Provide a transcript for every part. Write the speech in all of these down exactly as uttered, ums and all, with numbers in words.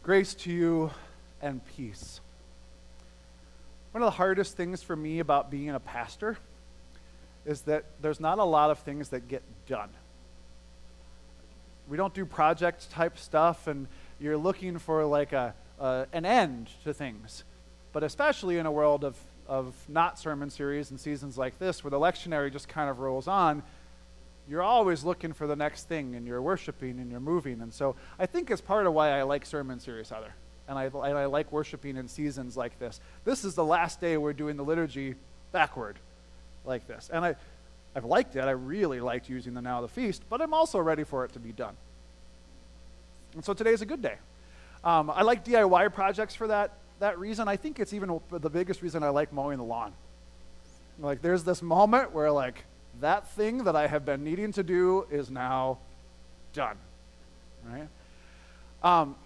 Grace to you and peace. One of the hardest things for me about being a pastor is that there's not a lot of things that get done. We don't do project type stuff, and you're looking for like a, a an end to things. But especially in a world of, of not sermon series and seasons like this, where the lectionary just kind of rolls on, you're always looking for the next thing, and you're worshiping and you're moving. And so I think it's part of why I like sermon series, Heather. And I, and I like worshiping in seasons like this. This is the last day we're doing the liturgy backward like this. And I, I've liked it. I really liked using the Now of the Feast, but I'm also ready for it to be done. And so today's a good day. Um, I like D I Y projects for that, that reason. I think it's even the biggest reason I like mowing the lawn. Like there's this moment where like, that thing that I have been needing to do is now done, right? Um,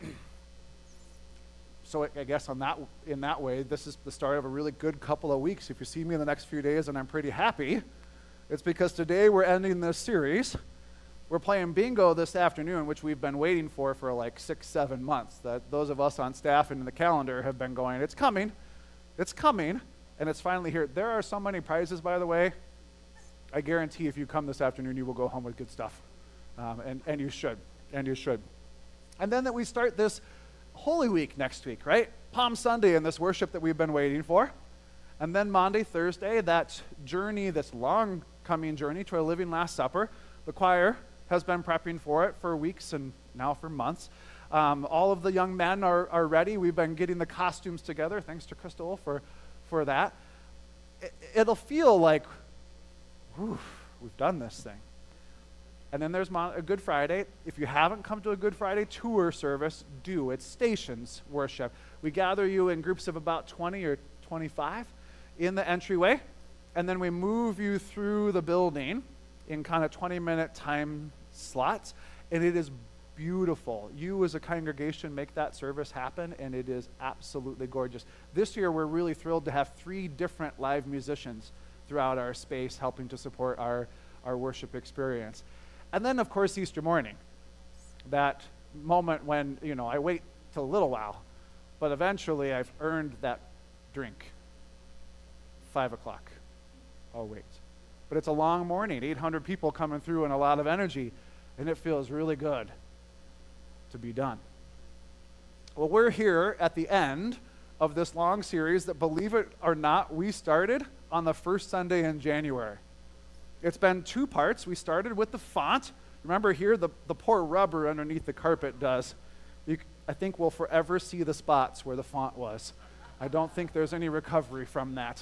so I guess on that, in that way, this is the start of a really good couple of weeks. If you see me in the next few days and I'm pretty happy, it's because today we're ending this series. We're playing bingo this afternoon, which we've been waiting for for like six, seven months. That those of us on staff and in the calendar have been going, it's coming, it's coming, and it's finally here. There are so many prizes, by the way. I guarantee if you come this afternoon, you will go home with good stuff. Um, and, and you should, and you should. And then that we start this Holy Week next week, right? Palm Sunday and this worship that we've been waiting for. And then Maundy, Thursday, that journey, this long coming journey to our living Last Supper. The choir has been prepping for it for weeks and now for months. Um, all of the young men are, are ready. We've been getting the costumes together. Thanks to Crystal for, for that. It, it'll feel like, whew, we've done this thing. And then there's Mon- a Good Friday. If you haven't come to a Good Friday tour service, do. It's stations worship. We gather you in groups of about twenty or twenty-five in the entryway, and then we move you through the building in kind of twenty-minute time slots, and it is beautiful. You as a congregation make that service happen, and it is absolutely gorgeous. This year, we're really thrilled to have three different live musicians throughout our space helping to support our, our worship experience. And then, of course, Easter morning, that moment when, you know, I wait till a little while, but eventually I've earned that drink. Five o'clock. I'll wait. But it's a long morning, eight hundred people coming through and a lot of energy, and it feels really good to be done. Well, we're here at the end of this long series that, believe it or not, we started on the first Sunday in January. It's been two parts. We started with the font. Remember here, the, the poor rubber underneath the carpet does. You, I think we'll forever see the spots where the font was. I don't think there's any recovery from that.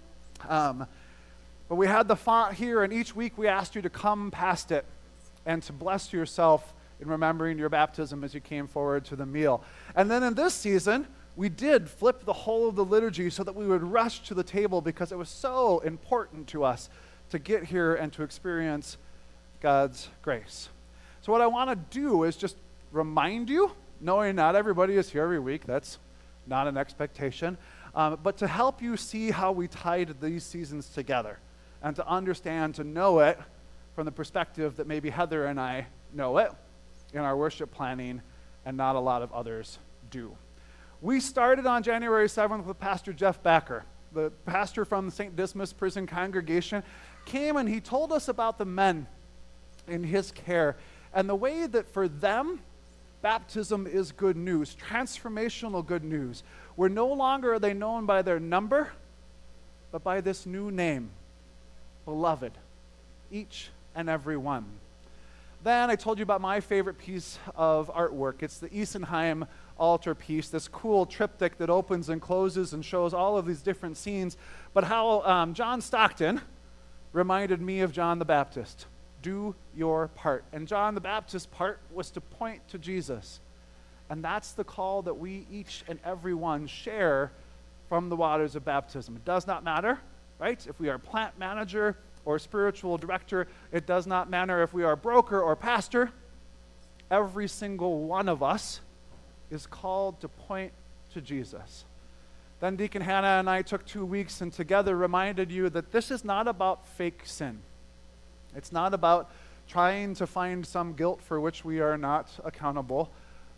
Um, but we had the font here, and each week we asked you to come past it and to bless yourself in remembering your baptism as you came forward to the meal. And then in this season, we did flip the whole of the liturgy so that we would rush to the table because it was so important to us to get here and to experience God's grace. So what I want to do is just remind you, knowing not everybody is here every week, that's not an expectation, um, but to help you see how we tied these seasons together and to understand, to know it from the perspective that maybe Heather and I know it in our worship planning and not a lot of others do. We started on January seventh with Pastor Jeff Backer, the pastor from the Saint Dismas Prison Congregation, came and he told us about the men in his care and the way that for them, baptism is good news, transformational good news, where no longer are they known by their number, but by this new name, beloved, each and every one. Then I told you about my favorite piece of artwork. It's the Isenheim altar piece, this cool triptych that opens and closes and shows all of these different scenes, but how um, John Stockton reminded me of John the Baptist. Do your part. And John the Baptist's part was to point to Jesus. And that's the call that we each and every one share from the waters of baptism. It does not matter, right? If we are plant manager or spiritual director, it does not matter if we are broker or pastor. Every single one of us is called to point to Jesus. Then Deacon Hannah and I took two weeks and together reminded you that this is not about fake sin. It's not about trying to find some guilt for which we are not accountable,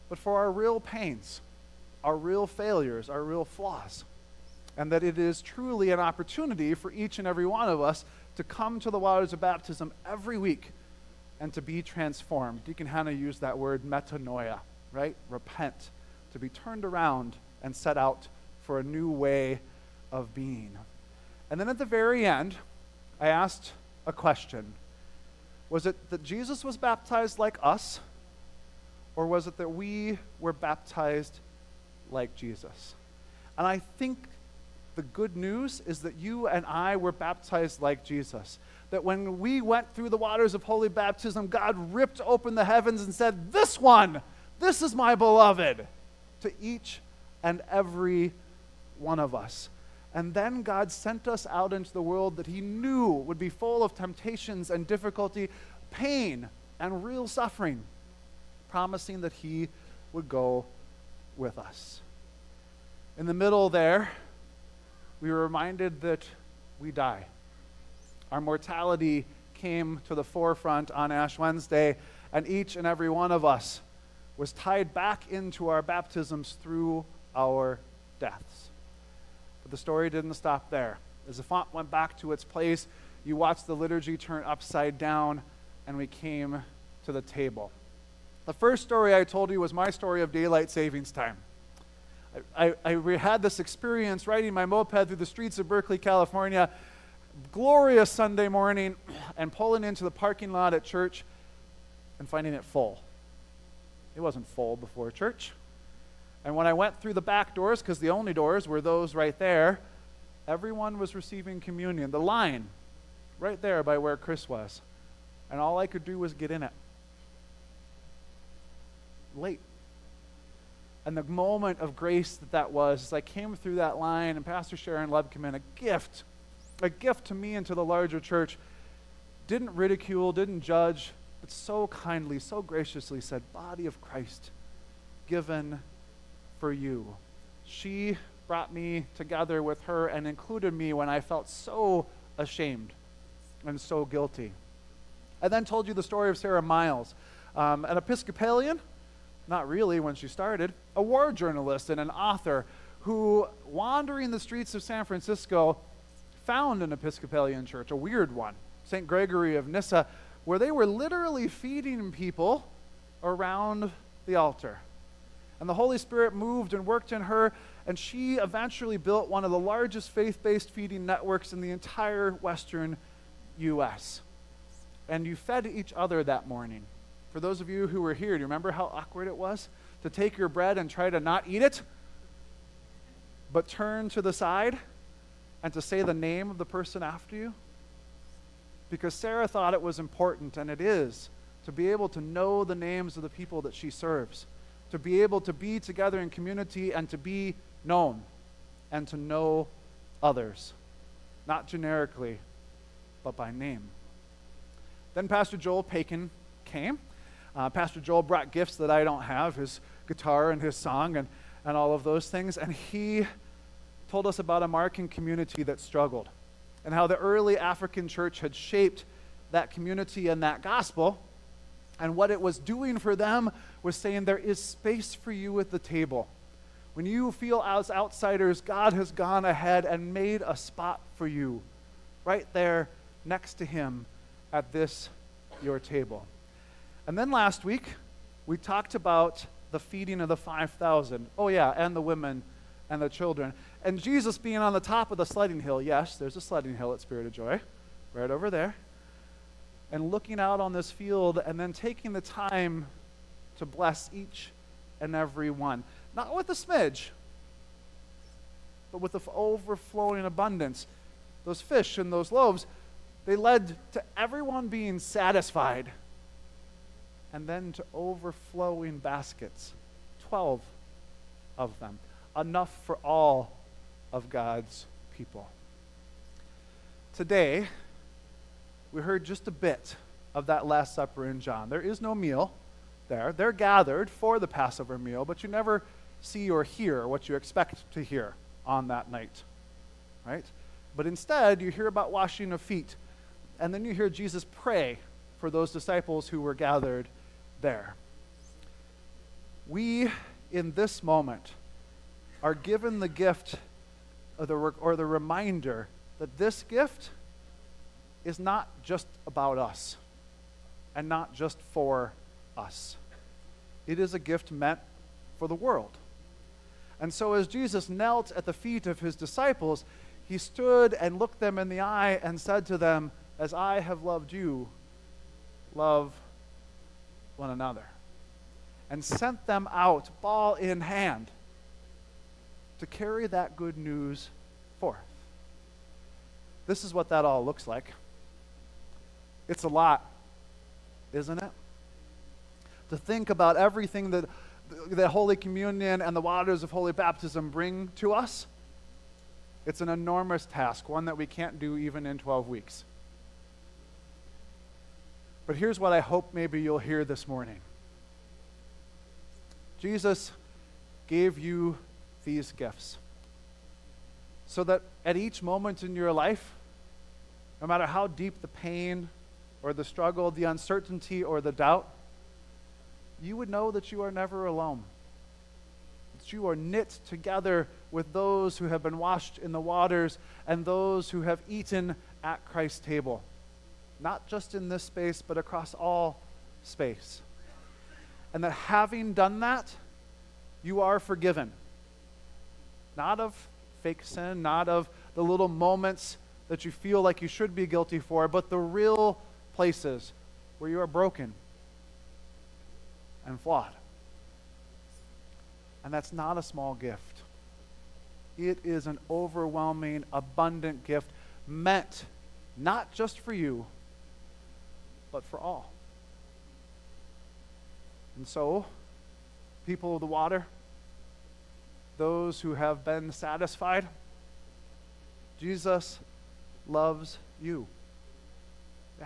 but for our real pains, our real failures, our real flaws. And that it is truly an opportunity for each and every one of us to come to the waters of baptism every week and to be transformed. Deacon Hannah used that word metanoia, right? Repent, to be turned around and set out for a new way of being. And then at the very end, I asked a question. Was it that Jesus was baptized like us, or was it that we were baptized like Jesus? And I think the good news is that you and I were baptized like Jesus. That when we went through the waters of holy baptism, God ripped open the heavens and said, "This one, this is my beloved," to each and every one of us. And then God sent us out into the world that he knew would be full of temptations and difficulty, pain and real suffering, promising that he would go with us. In the middle there, we were reminded that we die. Our mortality came to the forefront on Ash Wednesday, and each and every one of us was tied back into our baptisms through our deaths. But the story didn't stop there. As the font went back to its place, you watched the liturgy turn upside down, and we came to the table. The first story I told you was my story of daylight savings time. I, I, I had this experience riding my moped through the streets of Berkeley, California, glorious Sunday morning, and pulling into the parking lot at church and finding it full. It wasn't full before church. And when I went through the back doors, because the only doors were those right there, everyone was receiving communion. The line, right there by where Chris was. And all I could do was get in it. Late. And the moment of grace that that was, as I came through that line, and Pastor Sharon Love came in, a gift, a gift to me and to the larger church, didn't ridicule, didn't judge, but so kindly, so graciously said, "Body of Christ, given for you." She brought me together with her and included me when I felt so ashamed and so guilty. I then told you the story of Sarah Miles, um, an Episcopalian, not really when she started, a war journalist and an author who, wandering the streets of San Francisco, found an Episcopalian church, a weird one, Saint Gregory of Nyssa, where they were literally feeding people around the altar. And the Holy Spirit moved and worked in her, and she eventually built one of the largest faith-based feeding networks in the entire Western U S And you fed each other that morning. For those of you who were here, do you remember how awkward it was to take your bread and try to not eat it, but turn to the side and to say the name of the person after you? Because Sarah thought it was important, and it is, to be able to know the names of the people that she serves, to be able to be together in community and to be known and to know others, not generically, but by name. Then Pastor Joel Paikin came. Uh, Pastor Joel brought gifts that I don't have, his guitar and his song and, and all of those things, and he told us about a Markan community that struggled and how the early African church had shaped that community and that gospel, and what it was doing for them was saying there is space for you at the table. When you feel as outsiders, God has gone ahead and made a spot for you right there next to him at this, your table. And then last week, we talked about the feeding of the five thousand. Oh yeah, and the women and the children. And Jesus being on the top of the sledding hill. Yes, there's a sledding hill at Spirit of Joy, right over there. And looking out on this field and then taking the time to bless each and every one. Not with a smidge, but with the overflowing abundance. Those fish and those loaves, they led to everyone being satisfied, and then to overflowing baskets, twelve of them, enough for all of God's people. Today, we heard just a bit of that Last Supper in John. There is no meal there. They're gathered for the Passover meal, but you never see or hear what you expect to hear on that night, right? But instead, you hear about washing of feet, and then you hear Jesus pray for those disciples who were gathered there. we, in this moment, are given the gift or the, or the reminder that this gift is not just about us and not just for us. It is a gift meant for the world. And so as Jesus knelt at the feet of his disciples, he stood and looked them in the eye and said to them, "As I have loved you, love one another." And sent them out, ball in hand, to carry that good news forth. This is what that all looks like. It's a lot, isn't it? To think about everything that, that Holy Communion and the waters of Holy Baptism bring to us. It's an enormous task, one that we can't do even in twelve weeks. But here's what I hope maybe you'll hear this morning. Jesus gave you these gifts so that at each moment in your life, no matter how deep the pain or the struggle, the uncertainty or the doubt, you would know that you are never alone. That you are knit together with those who have been washed in the waters and those who have eaten at Christ's table. Not just in this space, but across all space. And that having done that, you are forgiven. Not of fake sin, not of the little moments that you feel like you should be guilty for, but the real places where you are broken and flawed. And that's not a small gift. It is an overwhelming, abundant gift meant not just for you, but for all. And so, people of the water, those who have been satisfied, Jesus loves you. Yeah.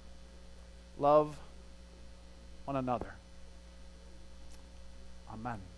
Love one another. Amen.